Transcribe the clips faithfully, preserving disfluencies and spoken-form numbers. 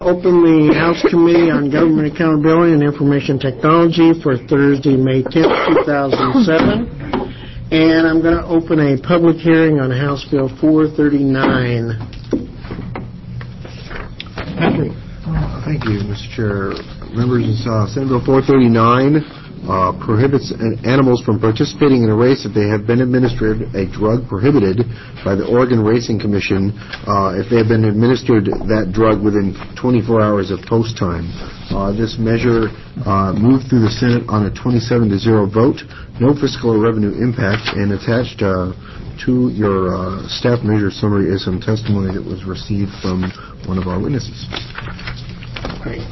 Open the House Committee on Government Accountability and Information Technology for Thursday, May tenth, two thousand seven. And I'm going to open a public hearing on House Bill four thirty-nine. Patrick. Uh, thank you, Mister Chair. Members, uh, Senate Bill four thirty-nine uh, prohibits animals from participating in a race if they have been administered a drug prohibited by the Oregon Racing Commission uh, if they have been administered that drug within twenty-four hours of post time. Uh, this measure uh, moved through the Senate on a twenty-seven to zero vote. No fiscal or revenue impact, and attached uh, to your uh, staff measure summary is some testimony that was received from one of our witnesses. Great.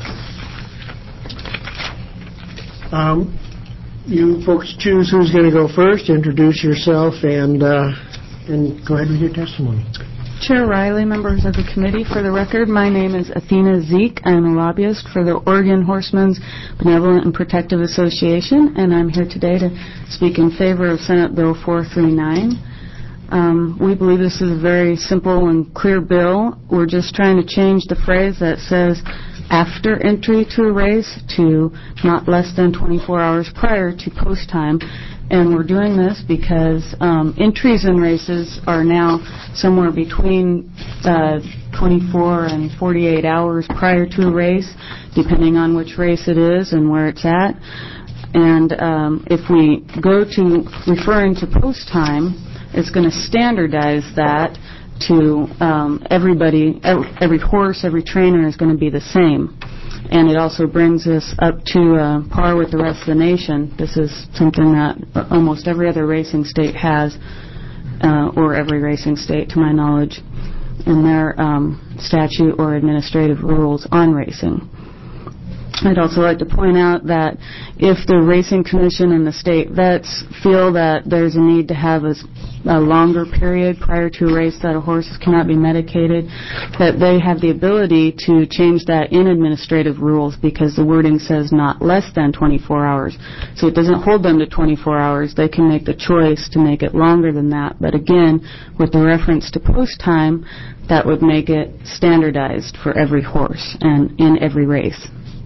Um, you folks choose who's going to go first. Introduce yourself and uh, and go ahead with your testimony. Chair Riley, members of the committee, for the record, my name is Athena Zeke. I'm a lobbyist for the Oregon Horsemen's Benevolent and Protective Association, and I'm here today to speak in favor of Senate Bill four thirty-nine. Um, we believe this is a very simple and clear bill. We're just trying to change the phrase that says after entry to a race to not less than twenty-four hours prior to post time. And we're doing this because um, entries in races are now somewhere between uh, twenty-four and forty-eight hours prior to a race, depending on which race it is and where it's at. And um, if we go to referring to post time, it's going to standardize that to um, everybody, every, every horse, every trainer is going to be the same. And it also brings us up to uh, par with the rest of the nation. This is something that almost every other racing state has, uh, or every racing state, to my knowledge, in their um, statute or administrative rules on racing. I'd also like to point out that if the Racing Commission and the state vets feel that there's a need to have a, a longer period prior to a race that a horse cannot be medicated, that they have the ability to change that in administrative rules because the wording says not less than twenty-four hours. So it doesn't hold them to twenty-four hours. They can make the choice to make it longer than that. But again, with the reference to post time, that would make it standardized for every horse and in every race.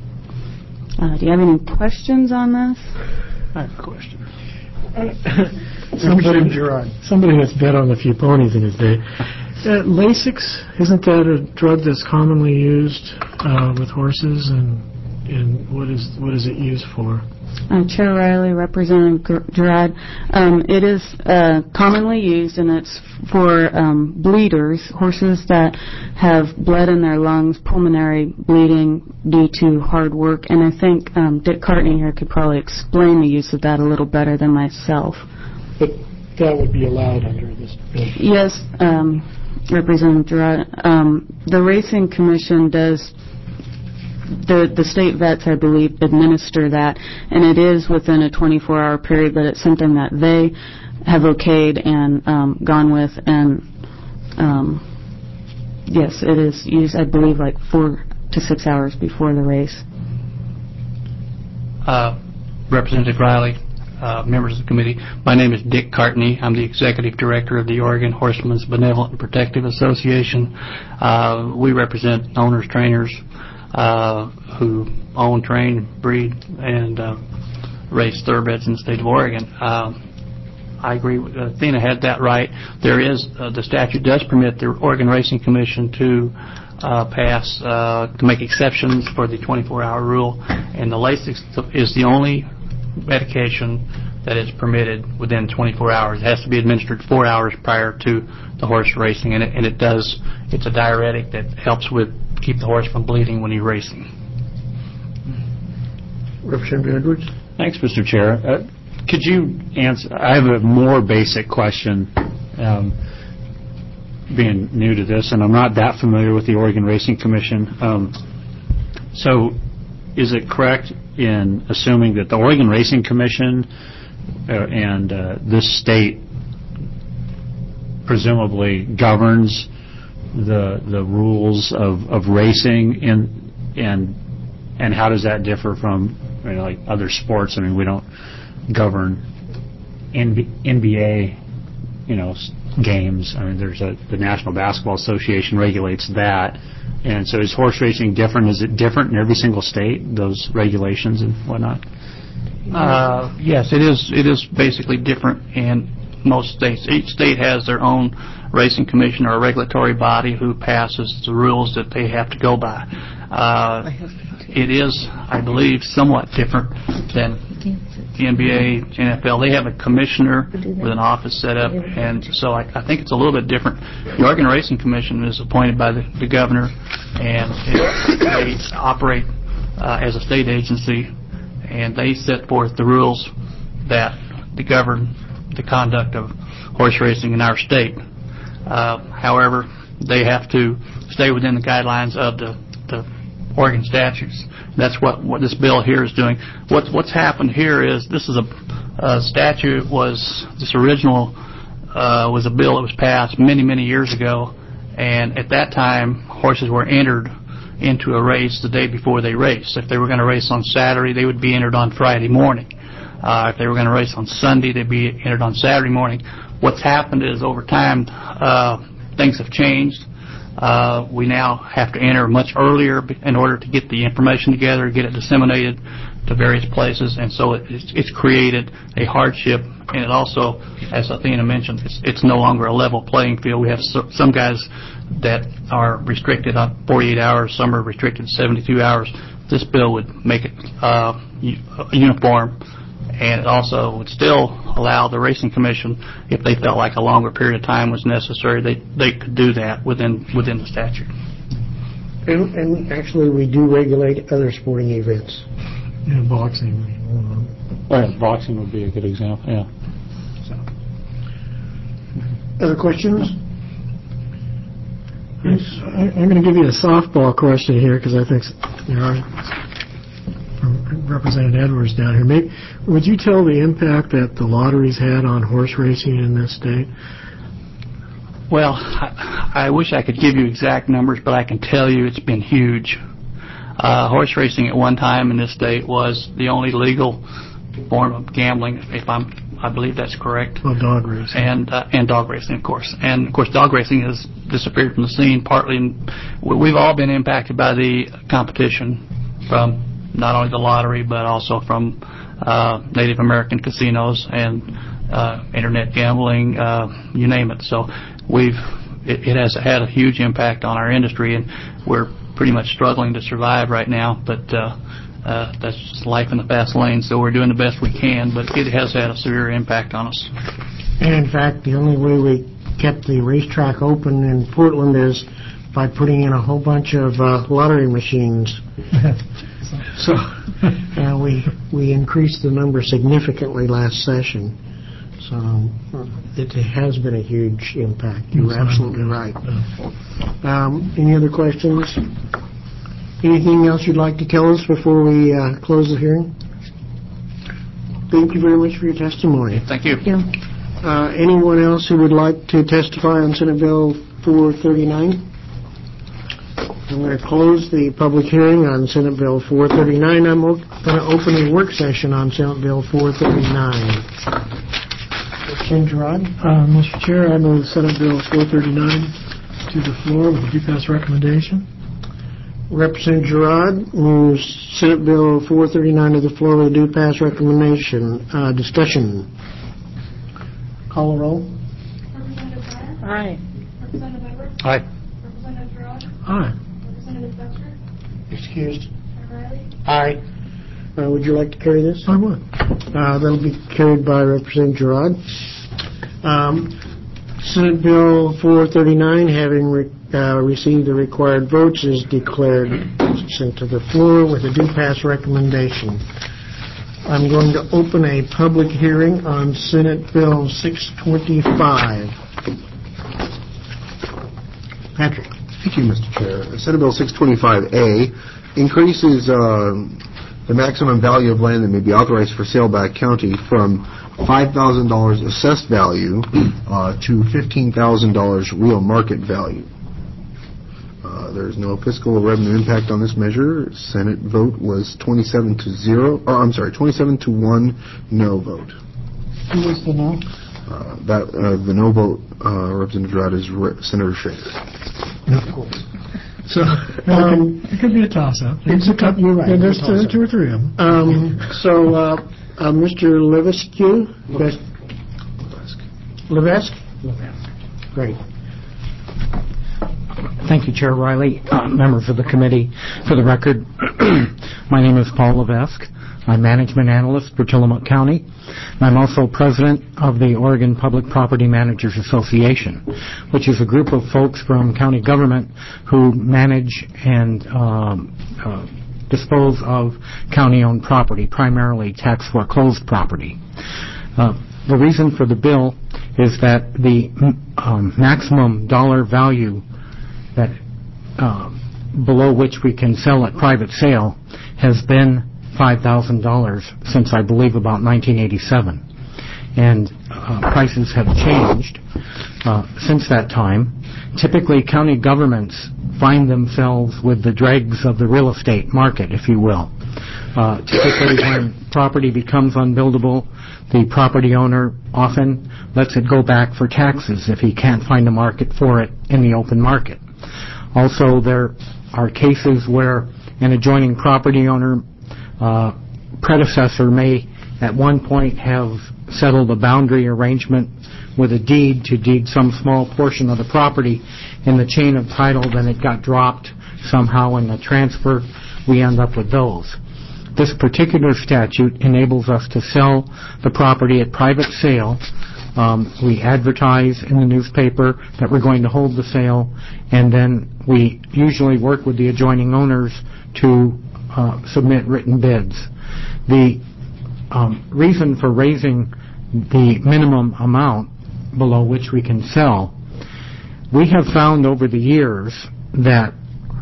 Uh, do you have any questions on this? I have a question. somebody, somebody that's bet on a few ponies in his day. Uh, Lasix, isn't that a drug that's commonly used uh, with horses, and and what is what is it used for? Uh, Chair Riley, Representative Gerard, um, it is uh, commonly used, and it's for um, bleeders, horses that have blood in their lungs, pulmonary bleeding due to hard work. And I think um, Dick Cartney here could probably explain the use of that a little better than myself. But that would be allowed under this bill? Yes, um, Representative Gerard. Um, the Racing Commission does. The, the state vets, I believe, administer that, and it is within a twenty-four hour period, but it's something that they have okayed and um, gone with, and um, yes, it is used, I believe, like four to six hours before the race. Uh, Representative Riley, uh, members of the committee, my name is Dick Cartney. I'm the Executive Director of the Oregon Horsemen's Benevolent and Protective Association. Uh, we represent owners, trainers, Uh, who own, train, breed, and uh, race thoroughbreds in the state of Oregon. Uh, I agree with uh, Athena had that right. There is uh, the statute does permit the Oregon Racing Commission to uh, pass uh, to make exceptions for the twenty-four hour rule, and the Lasix is the only medication that is permitted within twenty-four hours. It has to be administered four hours prior to the horse racing, and it, and it does. It's a diuretic that helps with keep the horse from bleeding when you're racing. Representative Edwards. Thanks, Mister Chair. Uh, could you answer? I have a more basic question. Um, being new to this, and I'm not that familiar with the Oregon Racing Commission. Um, so, is it correct in assuming that the Oregon Racing Commission uh, and uh, this state presumably governs the the rules of, of racing, in, and and how does that differ from, you know, like other sports? I mean, we don't govern N B A, you know, games. I mean, there's a, the National Basketball Association regulates that. And so is horse racing different? Is it different in every single state, those regulations and whatnot? Uh, yes, it is. It is basically different in most states. Each state has their own racing commission or a regulatory body who passes the rules that they have to go by. Uh, it is, I believe, somewhat different than the N B A, N F L. They have a commissioner with an office set up, and so I, I think it's a little bit different. The Oregon Racing Commission is appointed by the, the governor, and it, they operate uh, as a state agency, and they set forth the rules that govern the conduct of horse racing in our state. Uh, however, they have to stay within the guidelines of the, the Oregon statutes. That's what, what this bill here is doing. What's, what's happened here is this is a, a statute was, this original uh, was a bill that was passed many, many years ago, and at that time, horses were entered into a race the day before they raced. If they were going to race on Saturday, they would be entered on Friday morning. Uh, if they were going to race on Sunday, they'd be entered on Saturday morning. What's happened is over time, uh, things have changed. Uh, we now have to enter much earlier in order to get the information together, get it disseminated to various places, and so it, it's, it's created a hardship, and it also, as Athena mentioned, it's, it's no longer a level playing field. We have so, some guys that are restricted on forty-eight hours, some are restricted seventy-two hours. This bill would make it uh, uniform, and it also would still allow the Racing Commission, if they felt like a longer period of time was necessary, they they could do that within within the statute. And, and actually, we do regulate other sporting events. Yeah, boxing. Oh, yeah, boxing would be a good example, yeah. So. Other questions? I, I'm going to give you a softball question here because I think you know, from Representative Edwards down here. Maybe, would you tell the impact that the lotteries had on horse racing in this state? Well, I, I wish I could give you exact numbers, but I can tell you it's been huge. Uh, horse racing at one time in this state was the only legal form of gambling, if I'm, I believe that's correct. Well, dog racing. And uh, and dog racing, of course. And, of course, dog racing has disappeared from the scene, partly. In, we've all been impacted by the competition from not only the lottery, but also from uh, Native American casinos and uh, internet gambling, uh, you name it. So we've it, it has had a huge impact on our industry, and we're pretty much struggling to survive right now, but uh, uh, that's just life in the fast lane, so we're doing the best we can, but it has had a severe impact on us. And in fact, the only way we kept the racetrack open in Portland is by putting in a whole bunch of uh, lottery machines. So uh, we we increased the number significantly last session. So it has been a huge impact. You're absolutely right. Um, any other questions? Anything else you'd like to tell us before we uh, close the hearing? Thank you very much for your testimony. Thank you. Thank you. Uh, anyone else who would like to testify on Senate Bill four thirty-nine? I'm going to close the public hearing on Senate Bill four thirty-nine. I'm going to open a work session on Senate Bill four thirty-nine. Representative Gerard? Uh, Mister Chair, I move Senate Bill four thirty-nine to the floor with a do-pass recommendation. Representative Gerard moves Senate Bill four thirty-nine to the floor with a do-pass recommendation. Uh, discussion. Call the roll. Representative Breyer? Aye. Representative Edwards? Aye. Representative Gerard? Aye. Representative Dexter? Excused. Riley? Aye. Uh, would you like to carry this? I would. Uh, that'll be carried by Representative Gerard. Um, Senate Bill four thirty-nine, having re- uh, received the required votes, is declared sent to the floor with a do-pass recommendation. I'm going to open a public hearing on Senate Bill six twenty-five. Patrick. Thank you, Mister Chair. Senate Bill six twenty-five A increases uh, the maximum value of land that may be authorized for sale by a county from five thousand dollars assessed value uh, to fifteen thousand dollars real market value. Uh, there's no fiscal revenue impact on this measure. Senate vote was twenty-seven to zero. Or I'm sorry, twenty-seven to one no vote. Who was the no? Uh, That, uh, the no vote, uh, Representative Girard is Re- Senator Schaefer. Of course. So, Um, it could be a toss-up. It's a tough- you're right, Yeah, There's it's a two, toss-up. two or three of them. um, so, uh, uh, Mister Levesque? Leves- Levesque? Great. Thank you, Chair Riley, uh, members of the committee. For the record, my name is Paul Levesque. I'm management analyst for Tillamook County. And I'm also president of the Oregon Public Property Managers Association, which is a group of folks from county government who manage and um, uh, dispose of county-owned property, primarily tax foreclosed property. Uh, the reason for the bill is that the um, maximum dollar value that uh, below which we can sell at private sale has been five thousand dollars since I believe about nineteen eighty-seven. And uh, prices have changed uh, since that time. Typically, county governments find themselves with the dregs of the real estate market, if you will. Uh, typically, when property becomes unbuildable, the property owner often lets it go back for taxes if he can't find a market for it in the open market. Also, there are cases where an adjoining property owner uh, predecessor may at one point have settled a boundary arrangement with a deed to deed some small portion of the property in the chain of title, then it got dropped somehow in the transfer. We end up with those. This particular statute enables us to sell the property at private sale. Um, we advertise in the newspaper that we're going to hold the sale, and then we usually work with the adjoining owners to uh, submit written bids. The um, reason for raising the minimum amount below which we can sell, we have found over the years that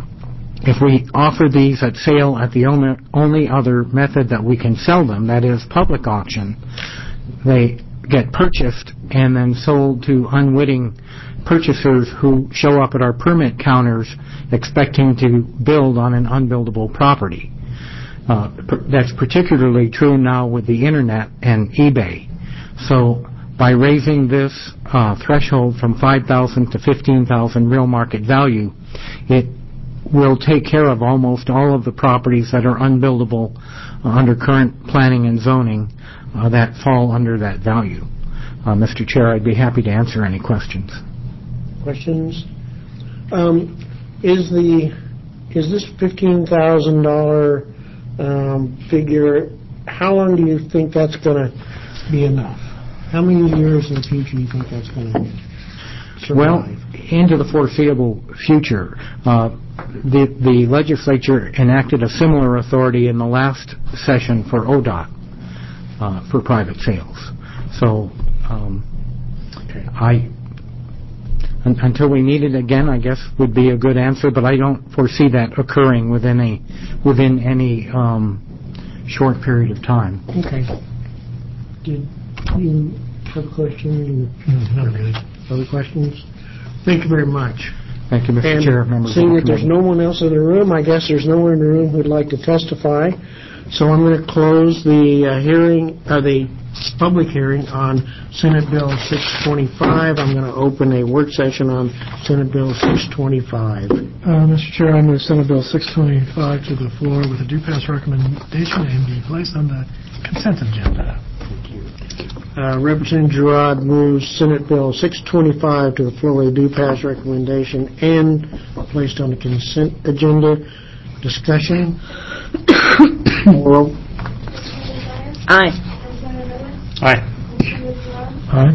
if we offer these at sale at the only, only other method that we can sell them, that is public auction, they get purchased and then sold to unwitting purchasers who show up at our permit counters expecting to build on an unbuildable property. Uh, that's particularly true now with the internet and eBay. So by raising this uh, threshold from five thousand dollars to fifteen thousand dollars real market value, it will take care of almost all of the properties that are unbuildable uh, under current planning and zoning uh, that fall under that value. Uh, Mister Chair, I'd be happy to answer any questions. Questions? Um, is the is this fifteen thousand dollar um, figure? How long do you think that's going to be enough? How many years in the future do you think that's going to survive? Well, into the foreseeable future. Uh, the the legislature enacted a similar authority in the last session for O D O T uh, for private sales. So um, okay. I. Until we need it again, I guess would be a good answer, but I don't foresee that occurring within a within any um, short period of time. Okay. Did you have a question? No, not really. Other questions? Thank you very much. Thank you, Mister And Chair, members seeing of the that there's committee. no one else in the room, I guess there's no one in the room who'd like to testify. So I'm going to close the uh, hearing, uh, the public hearing on Senate Bill six twenty-five. I'm going to open a work session on Senate Bill six twenty-five. Uh, Mister Chair, I move Senate Bill six twenty-five to the floor with a due pass recommendation and be placed on the consent agenda. Uh, Representative Girard moves Senate Bill six twenty-five to the floor with a due pass recommendation and placed on the consent agenda. Discussion? Oral? Aye. Aye. Aye.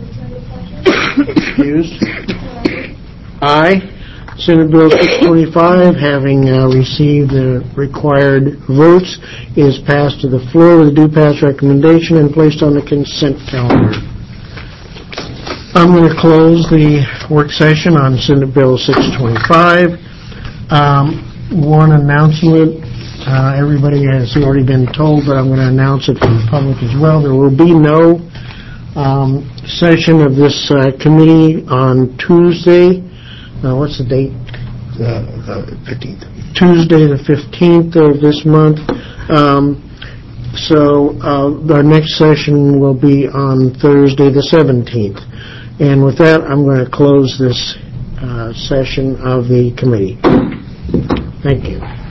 Excused? Aye. Senate Bill six twenty-five, having uh, received the required votes, is passed to the floor with a due pass recommendation and placed on the consent calendar. I'm going to close the work session on Senate Bill six twenty-five. Um, one announcement. Uh, everybody has already been told, but I'm going to announce it to the public as well. There will be no um, session of this uh, committee on Tuesday. Uh, what's the date? Uh, the fifteenth. Tuesday the fifteenth of this month. Um, So uh, our next session will be on Thursday, the seventeenth. And with that, I'm going to close this uh, session of the committee. Thank you.